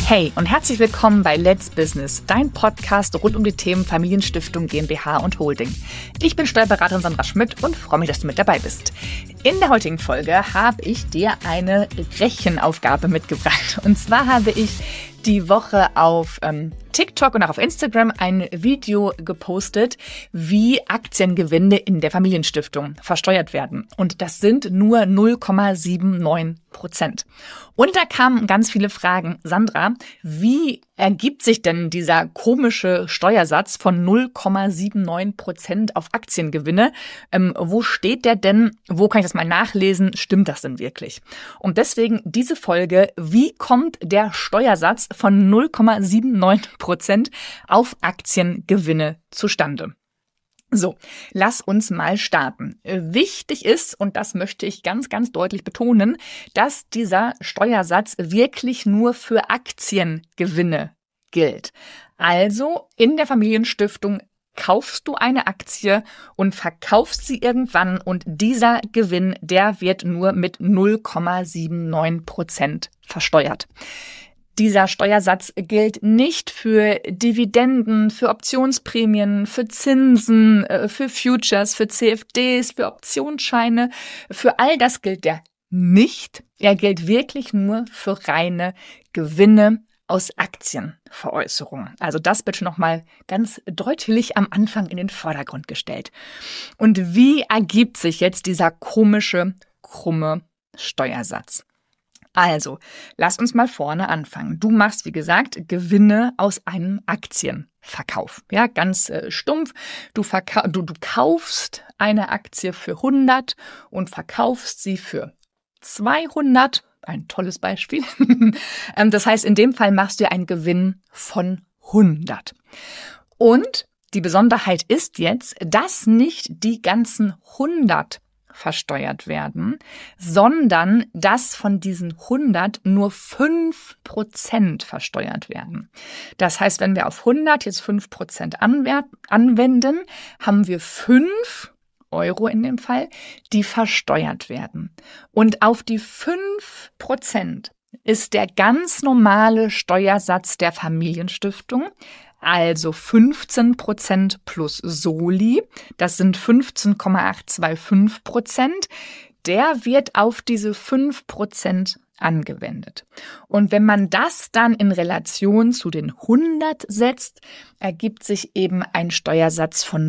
Hey und herzlich willkommen bei Let's Business, dein Podcast rund um die Themen Familienstiftung, GmbH und Holding. Ich bin Steuerberaterin Sandra Schmidt und freue mich, dass du mit dabei bist. In der heutigen Folge habe ich dir eine Rechenaufgabe mitgebracht. Und zwar habe ich die Woche auf TikTok und auch auf Instagram ein Video gepostet, wie Aktiengewinne in der Familienstiftung versteuert werden. Und das sind nur 0,79%. Und da kamen ganz viele Fragen. Sandra, wie ergibt sich denn dieser komische Steuersatz von 0,79% auf Aktiengewinne? Wo steht der denn? Wo kann ich das mal nachlesen? Stimmt das denn wirklich? Und deswegen diese Folge, wie kommt der Steuersatz von 0,79% auf Aktiengewinne zustande? So, lass uns mal starten. Wichtig ist, und das möchte ich ganz, ganz deutlich betonen, dass dieser Steuersatz wirklich nur für Aktiengewinne gilt. Also in der Familienstiftung kaufst du eine Aktie und verkaufst sie irgendwann und dieser Gewinn, der wird nur mit 0,79% versteuert. Dieser Steuersatz gilt nicht für Dividenden, für Optionsprämien, für Zinsen, für Futures, für CFDs, für Optionsscheine. Für all das gilt er nicht. Er gilt wirklich nur für reine Gewinne aus Aktienveräußerungen. Also das bitte nochmal ganz deutlich am Anfang in den Vordergrund gestellt. Und wie ergibt sich jetzt dieser komische, krumme Steuersatz? Also, lass uns mal vorne anfangen. Du machst, wie gesagt, Gewinne aus einem Aktienverkauf. Ja, ganz stumpf. Du kaufst eine Aktie für 100 und verkaufst sie für 200. Ein tolles Beispiel. Das heißt, in dem Fall machst du einen Gewinn von 100. Und die Besonderheit ist jetzt, dass nicht die ganzen 100 versteuert werden, sondern dass von diesen 100 nur 5% versteuert werden. Das heißt, wenn wir auf 100 jetzt 5% anwenden, haben wir 5 Euro in dem Fall, die versteuert werden. Und auf die 5% ist der ganz normale Steuersatz der Familienstiftung, also 15% plus Soli, das sind 15,825%, der wird auf diese 5% angewendet. Und wenn man das dann in Relation zu den 100 setzt, ergibt sich eben ein Steuersatz von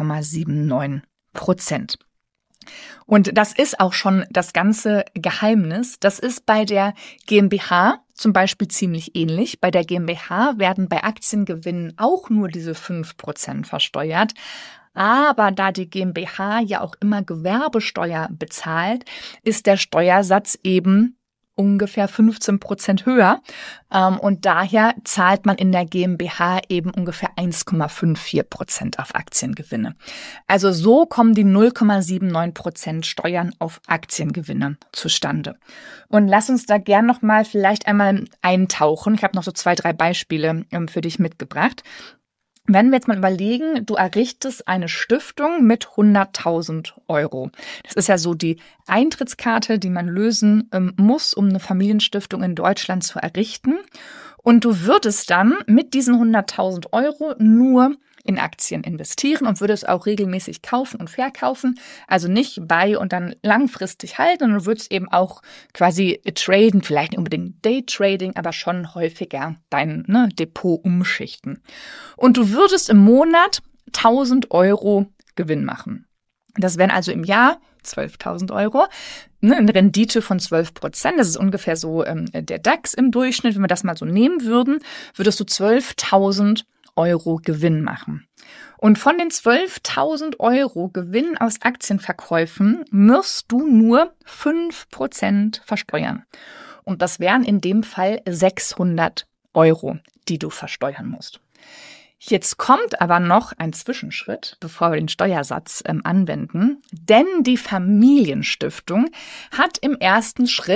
0,79%. Und das ist auch schon das ganze Geheimnis. Das ist bei der GmbH zum Beispiel ziemlich ähnlich. Bei der GmbH werden bei Aktiengewinnen auch nur diese 5% versteuert. Aber da die GmbH ja auch immer Gewerbesteuer bezahlt, ist der Steuersatz eben ungefähr 15% höher. Und daher zahlt man in der GmbH eben ungefähr 1,54% auf Aktiengewinne. Also so kommen die 0,79% Steuern auf Aktiengewinne zustande. Und lass uns da gern nochmal vielleicht einmal eintauchen. Ich habe noch so 2, 3 Beispiele für dich mitgebracht. Wenn wir jetzt mal überlegen, du errichtest eine Stiftung mit 100.000 Euro. Das ist ja so die Eintrittskarte, die man lösen muss, um eine Familienstiftung in Deutschland zu errichten. Und du würdest dann mit diesen 100.000 Euro nur in Aktien investieren und würdest auch regelmäßig kaufen und verkaufen. Also nicht bei und dann langfristig halten, und du würdest eben auch quasi traden, vielleicht nicht unbedingt Daytrading, aber schon häufiger dein Depot umschichten. Und du würdest im Monat 1.000 Euro Gewinn machen. Das wären also im Jahr 12.000 Euro, eine Rendite von 12%. Das ist ungefähr so der DAX im Durchschnitt. Wenn wir das mal so nehmen würden, würdest du 12.000 Euro Gewinn machen. Und von den 12.000 Euro Gewinn aus Aktienverkäufen musst du nur 5% versteuern. Und das wären in dem Fall 600 Euro, die du versteuern musst. Jetzt kommt aber noch ein Zwischenschritt, bevor wir den Steuersatz anwenden, denn die Familienstiftung hat im ersten Schritt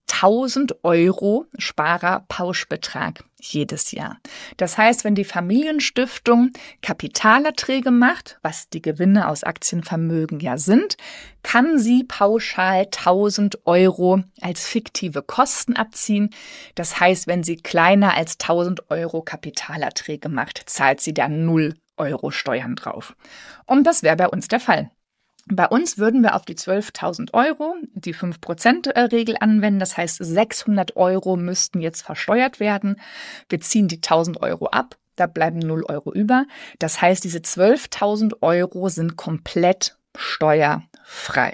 1.000 Euro Sparerpauschbetrag jedes Jahr. Das heißt, wenn die Familienstiftung Kapitalerträge macht, was die Gewinne aus Aktienvermögen ja sind, kann sie pauschal 1.000 Euro als fiktive Kosten abziehen. Das heißt, wenn sie kleiner als 1.000 Euro Kapitalerträge macht, zahlt sie da 0 Euro Steuern drauf. Und das wäre bei uns der Fall. Bei uns würden wir auf die 12.000 Euro die 5%-Regel anwenden. Das heißt, 600 Euro müssten jetzt versteuert werden. Wir ziehen die 1.000 Euro ab, da bleiben 0 Euro über. Das heißt, diese 12.000 Euro sind komplett steuerfrei.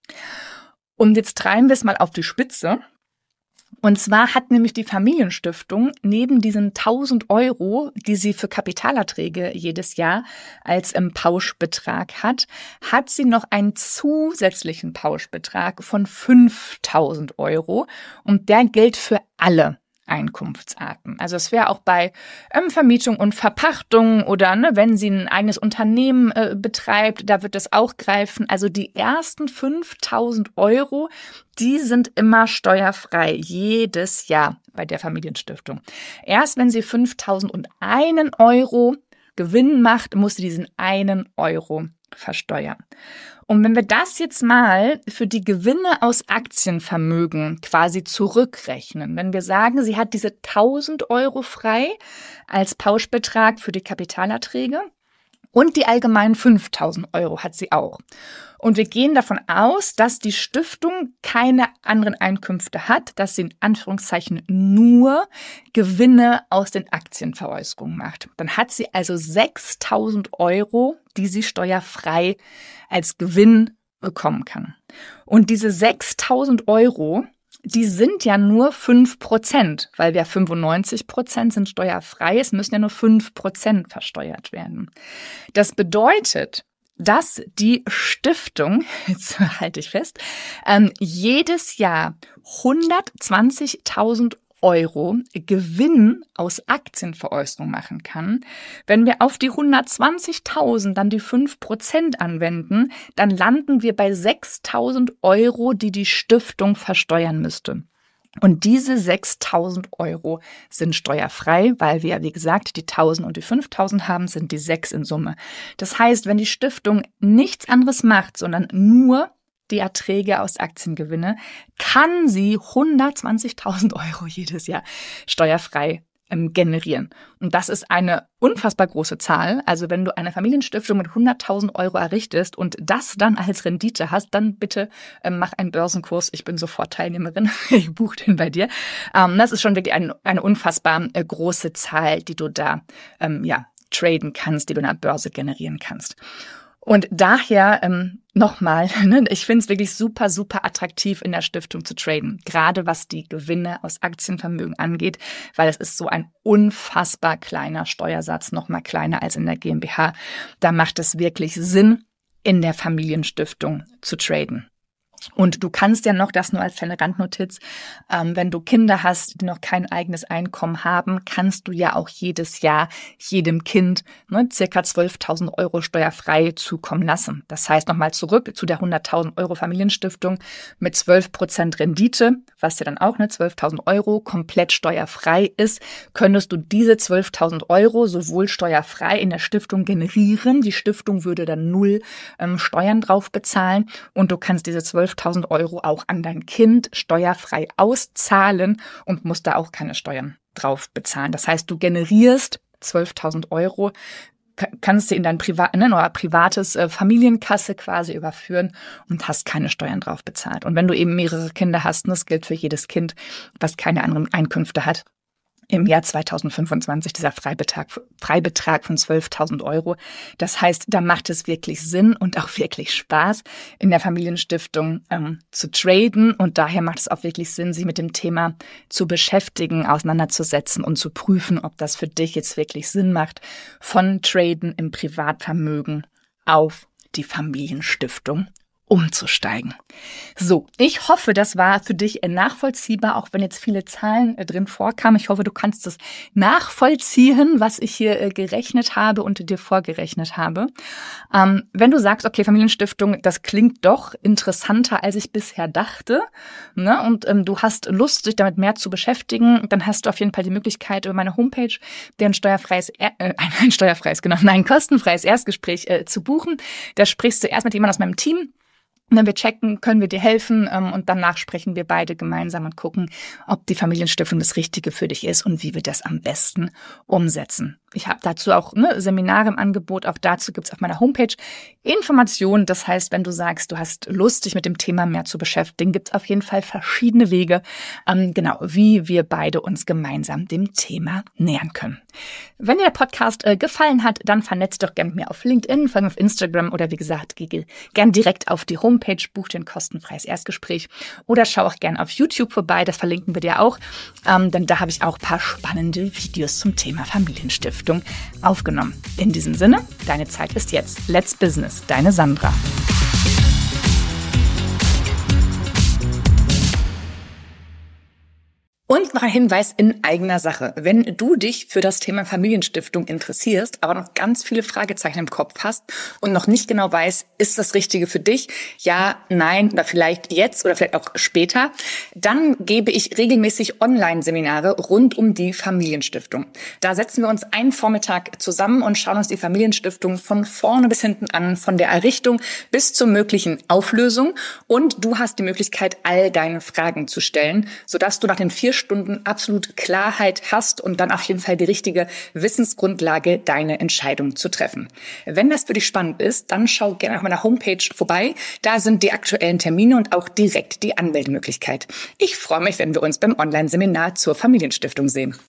Und jetzt treiben wir es mal auf die Spitze. Und zwar hat nämlich die Familienstiftung neben diesen 1.000 Euro, die sie für Kapitalerträge jedes Jahr als Pauschbetrag hat sie noch einen zusätzlichen Pauschbetrag von 5.000 Euro. Und der gilt für alle Einkunftsarten. Also es wäre auch bei Vermietung und Verpachtung oder wenn sie ein eigenes Unternehmen betreibt, da wird das auch greifen. Also die ersten 5.000 Euro, die sind immer steuerfrei, jedes Jahr bei der Familienstiftung. Erst wenn sie 5.001 Euro Gewinn macht, muss sie diesen 1 Euro versteuern. Und wenn wir das jetzt mal für die Gewinne aus Aktienvermögen quasi zurückrechnen, wenn wir sagen, sie hat diese 1.000 Euro frei als Pauschbetrag für die Kapitalerträge und die allgemeinen 5.000 Euro hat sie auch. Und wir gehen davon aus, dass die Stiftung keine anderen Einkünfte hat, dass sie in Anführungszeichen nur Gewinne aus den Aktienveräußerungen macht. Dann hat sie also 6.000 Euro, die sie steuerfrei als Gewinn bekommen kann. Und diese 6.000 Euro, die sind ja nur 5%, weil wir 95% sind steuerfrei, es müssen ja nur 5% versteuert werden. Das bedeutet, dass die Stiftung, jetzt halte ich fest, jedes Jahr 120.000 Euro Gewinn aus Aktienveräußerung machen kann. Wenn wir auf die 120.000 dann die 5% anwenden, dann landen wir bei 6.000 Euro, die die Stiftung versteuern müsste. Und diese 6.000 Euro sind steuerfrei, weil wir, wie gesagt, die 1.000 und die 5.000 haben, sind die 6 in Summe. Das heißt, wenn die Stiftung nichts anderes macht, sondern nur die Erträge aus Aktiengewinne, kann sie 120.000 Euro jedes Jahr steuerfrei generieren. Und das ist eine unfassbar große Zahl. Also wenn du eine Familienstiftung mit 100.000 Euro errichtest und das dann als Rendite hast, dann bitte mach einen Börsenkurs. Ich bin sofort Teilnehmerin. Ich buche den bei dir. Das ist schon wirklich eine unfassbar große Zahl, die du da traden kannst, die du an der Börse generieren kannst. Und daher nochmal, ich finde es wirklich super, super attraktiv, in der Stiftung zu traden, gerade was die Gewinne aus Aktienvermögen angeht, weil es ist so ein unfassbar kleiner Steuersatz, nochmal kleiner als in der GmbH. Da macht es wirklich Sinn, in der Familienstiftung zu traden. Und du kannst ja noch, das nur als kleine Randnotiz, wenn du Kinder hast, die noch kein eigenes Einkommen haben, kannst du ja auch jedes Jahr jedem Kind circa 12.000 Euro steuerfrei zukommen lassen. Das heißt, nochmal zurück zu der 100.000 Euro Familienstiftung mit 12% Rendite, was ja dann auch 12.000 Euro komplett steuerfrei ist, könntest du diese 12.000 Euro sowohl steuerfrei in der Stiftung generieren. Die Stiftung würde dann 0 Steuern drauf bezahlen und du kannst diese 12.000 Euro auch an dein Kind steuerfrei auszahlen und musst da auch keine Steuern drauf bezahlen. Das heißt, du generierst 12.000 Euro, kannst du in dein privates Familienkasse quasi überführen und hast keine Steuern drauf bezahlt. Und wenn du eben mehrere Kinder hast, und das gilt für jedes Kind, was keine anderen Einkünfte hat, im Jahr 2025 dieser Freibetrag von 12.000 Euro. Das heißt, da macht es wirklich Sinn und auch wirklich Spaß, in der Familienstiftung zu traden. Und daher macht es auch wirklich Sinn, sich mit dem Thema zu beschäftigen, auseinanderzusetzen und zu prüfen, ob das für dich jetzt wirklich Sinn macht, von Traden im Privatvermögen auf die Familienstiftung umzusteigen. So, ich hoffe, das war für dich nachvollziehbar, auch wenn jetzt viele Zahlen drin vorkamen. Ich hoffe, du kannst es nachvollziehen, was ich hier gerechnet habe und dir vorgerechnet habe. Wenn du sagst, okay, Familienstiftung, das klingt doch interessanter, als ich bisher dachte, ne? Und du hast Lust, dich damit mehr zu beschäftigen, dann hast du auf jeden Fall die Möglichkeit, über meine Homepage dir ein kostenfreies Erstgespräch zu buchen. Da sprichst du erst mit jemandem aus meinem Team. Und dann wir checken, können wir dir helfen und danach sprechen wir beide gemeinsam und gucken, ob die Familienstiftung das Richtige für dich ist und wie wir das am besten umsetzen. Ich habe dazu auch Seminare im Angebot, auch dazu gibt's auf meiner Homepage Informationen. Das heißt, wenn du sagst, du hast Lust, dich mit dem Thema mehr zu beschäftigen, gibt's auf jeden Fall verschiedene Wege, wie wir beide uns gemeinsam dem Thema nähern können. Wenn dir der Podcast gefallen hat, dann vernetz doch gerne mit mir auf LinkedIn, folge mir auf Instagram oder wie gesagt, geh gern direkt auf die Homepage, buch dir ein kostenfreies Erstgespräch oder schau auch gerne auf YouTube vorbei, das verlinken wir dir auch, denn da habe ich auch ein paar spannende Videos zum Thema Familienstiftung aufgenommen. In diesem Sinne, deine Zeit ist jetzt. Let's Business, deine Sandra. Und noch ein Hinweis in eigener Sache. Wenn du dich für das Thema Familienstiftung interessierst, aber noch ganz viele Fragezeichen im Kopf hast und noch nicht genau weißt, ist das Richtige für dich? Ja, nein, oder vielleicht jetzt oder vielleicht auch später. Dann gebe ich regelmäßig Online-Seminare rund um die Familienstiftung. Da setzen wir uns einen Vormittag zusammen und schauen uns die Familienstiftung von vorne bis hinten an, von der Errichtung bis zur möglichen Auflösung. Und du hast die Möglichkeit, all deine Fragen zu stellen, sodass du nach den 4 Stunden absolut Klarheit hast und dann auf jeden Fall die richtige Wissensgrundlage, deine Entscheidung zu treffen. Wenn das für dich spannend ist, dann schau gerne auf meiner Homepage vorbei. Da sind die aktuellen Termine und auch direkt die Anmeldemöglichkeit. Ich freue mich, wenn wir uns beim Online-Seminar zur Familienstiftung sehen.